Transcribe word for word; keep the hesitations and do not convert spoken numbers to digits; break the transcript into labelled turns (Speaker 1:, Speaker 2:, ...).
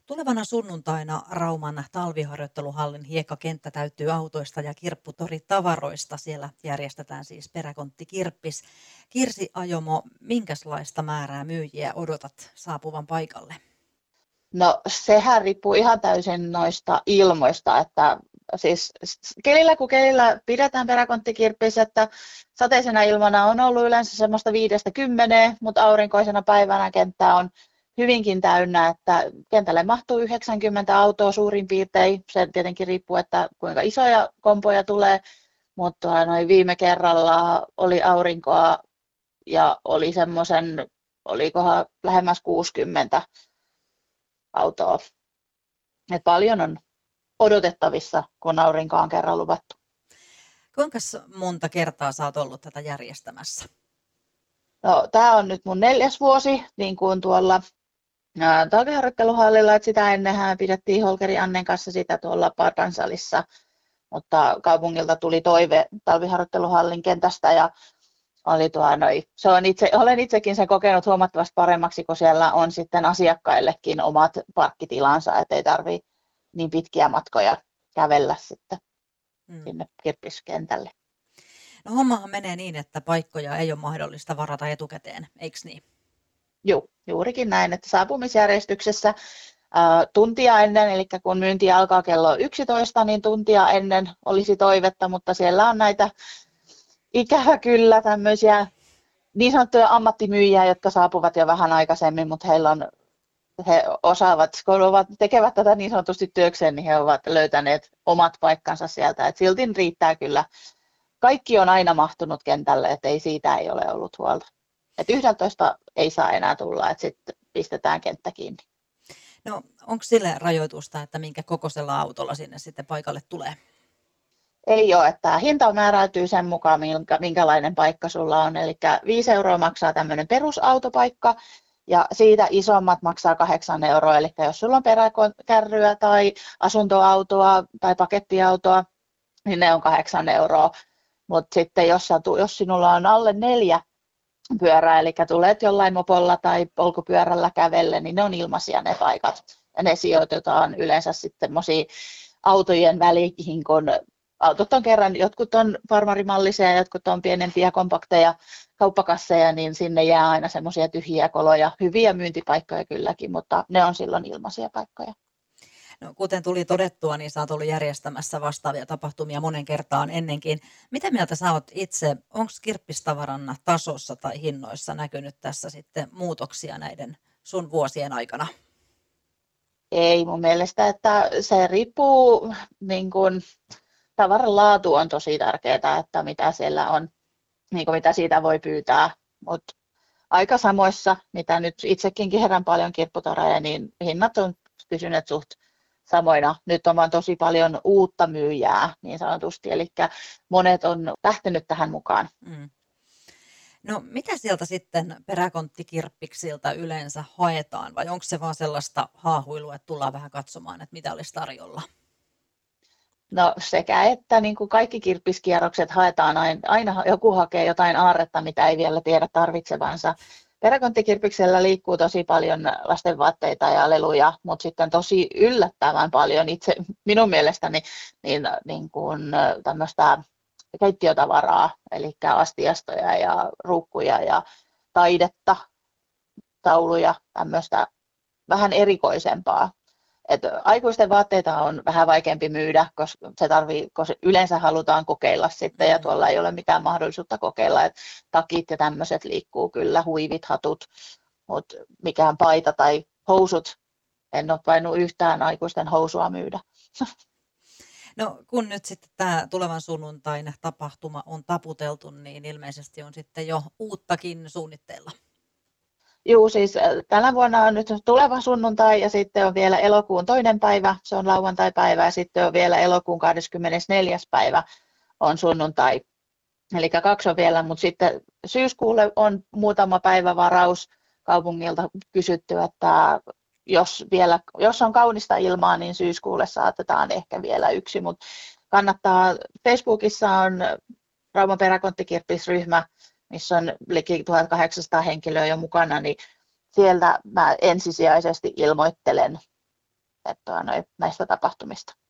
Speaker 1: Tulevana sunnuntaina Rauman talviharjoitteluhallin hiekkakenttä täyttyy autoista ja kirpputoritavaroista. Siellä järjestetään siis peräkonttikirppis. Kirsi Ajomo, minkälaista määrää myyjiä odotat saapuvan paikalle?
Speaker 2: No sehän riippuu ihan täysin noista ilmoista, että siis kelillä kuin kelillä pidetään peräkonttikirppis, että sateisena ilmana on ollut yleensä semmoista viidestä kymmeneen, mutta aurinkoisena päivänä kenttä on hyvinkin täynnä, että kentälle mahtuu yhdeksänkymmentä autoa suurin piirtein. Se tietenkin riippuu, että kuinka isoja kompoja tulee, mutta noin viime kerralla oli aurinkoa ja oli semmoisen, olikohan lähemmäs kuusikymmentä autoa. Et paljon on odotettavissa, kun aurinko on kerran luvattu.
Speaker 1: Kuinka monta kertaa sä oot ollut tätä järjestämässä?
Speaker 2: No, tämä on nyt mun neljäs vuosi, niin kuin tuolla talviharjoitteluhallilla, että sitä ennenhän pidettiin Holkeri Annen kanssa sitä tuolla Pardansalissa, mutta kaupungilta tuli toive talviharjoitteluhallin kentästä ja oli tuo, noi, se on itse, olen itsekin sen kokenut huomattavasti paremmaksi, kun siellä on sitten asiakkaillekin omat parkkitilansa, ettei tarvitse niin pitkiä matkoja kävellä sitten hmm. sinne kirppiskentälle.
Speaker 1: No hommahan menee niin, että paikkoja ei ole mahdollista varata etukäteen, eikö niin?
Speaker 2: Joo, juurikin näin, että saapumisjärjestyksessä ää, tuntia ennen, eli kun myynti alkaa kello yksitoista, niin tuntia ennen olisi toivetta, mutta siellä on näitä ikävä kyllä tämmöisiä niin sanottuja ammattimyyjiä, jotka saapuvat jo vähän aikaisemmin, mutta heillä on, he osaavat, kun ovat, tekevät tätä niin sanotusti työkseen, niin he ovat löytäneet omat paikkansa sieltä, että silti riittää kyllä. Kaikki on aina mahtunut kentälle, että ei siitä ei ole ollut huolta. Että yhdeltätoista ei saa enää tulla, että sitten pistetään kenttä kiinni.
Speaker 1: No onko sille rajoitusta, että minkä kokoisella autolla sinne sitten paikalle tulee?
Speaker 2: Ei ole, että hinta määräytyy sen mukaan, minkälainen paikka sulla on. Eli viisi euroa maksaa tämmöinen perusautopaikka ja siitä isommat maksaa kahdeksan euroa. Eli jos sulla on peräkärryä tai asuntoautoa tai pakettiautoa, niin ne on kahdeksan euroa. Mutta sitten jos, jos sinulla on alle neljä pyörää, eli tulet jollain mopolla tai polkupyörällä kävelle, niin ne on ilmaisia ne paikat. Ja ne sijoitetaan yleensä sitten semmoisiin autojen väliin, kun autot on kerran, jotkut on farmarimallisia ja jotkut on pienempiä, kompakteja kauppakasseja, niin sinne jää aina semmoisia tyhjiä koloja, hyviä myyntipaikkoja kylläkin, mutta ne on silloin ilmaisia paikkoja.
Speaker 1: No, kuten tuli todettua, niin sä oot ollut järjestämässä vastaavia tapahtumia monen kertaan ennenkin. Mitä mieltä sä oot itse, onko kirppistavaran tasossa tai hinnoissa näkynyt tässä sitten muutoksia näiden sun vuosien aikana?
Speaker 2: Ei mun mielestä, että se riippuu, niin kuin, tavaran laatu on tosi tärkeää, että mitä siellä on, niin kuin mitä siitä voi pyytää, mutta aika samoissa, mitä nyt itsekin kerran paljon kirpputareja, niin hinnat on pysyneet suht samoina. Nyt on vaan tosi paljon uutta myyjää niin sanotusti, eli monet on lähtenyt tähän mukaan.
Speaker 1: Mm. No mitä sieltä sitten peräkonttikirppiksiltä yleensä haetaan, vai onko se vaan sellaista haahuilua, että tullaan vähän katsomaan, että mitä olisi tarjolla?
Speaker 2: No sekä että niin kuin kaikki kirppiskierrokset haetaan aina, aina joku hakee jotain aarretta, mitä ei vielä tiedä tarvitsevansa. Peräkonttikirppiksellä liikkuu tosi paljon lastenvaatteita ja leluja, mutta sitten tosi yllättävän paljon itse minun mielestäni niin, niin kuin tämmöistä keittiötavaraa, eli astiastoja ja ruukkuja ja taidetta, tauluja, tämmöistä vähän erikoisempaa. Et aikuisten vaatteita on vähän vaikeampi myydä, koska se tarvii, koska yleensä halutaan kokeilla sitten ja tuolla ei ole mitään mahdollisuutta kokeilla. Et takit ja tämmöiset liikkuu kyllä, huivit, hatut, mutta mikään paita tai housut, en ole voinut yhtään aikuisten housua myydä.
Speaker 1: No kun nyt sitten tämä tulevan sunnuntain tapahtuma on taputeltu, niin ilmeisesti on sitten jo uuttakin suunnitteilla.
Speaker 2: Joo, siis tänä vuonna on nyt tuleva sunnuntai ja sitten on vielä elokuun toinen päivä, se on lauantai-päivä ja sitten on vielä elokuun kahdeskymmenesneljäs päivä on sunnuntai. Eli kaksi on vielä, mutta sitten syyskuulle on muutama päivä varaus kaupungilta kysytty, että jos, vielä, jos on kaunista ilmaa, niin syyskuulle saatetaan ehkä vielä yksi, mutta kannattaa, Facebookissa on Rauman peräkonttikirppisryhmä, missä on liki tuhatkahdeksansataa henkilöä jo mukana, niin sieltä mä ensisijaisesti ilmoittelen että, että näistä tapahtumista.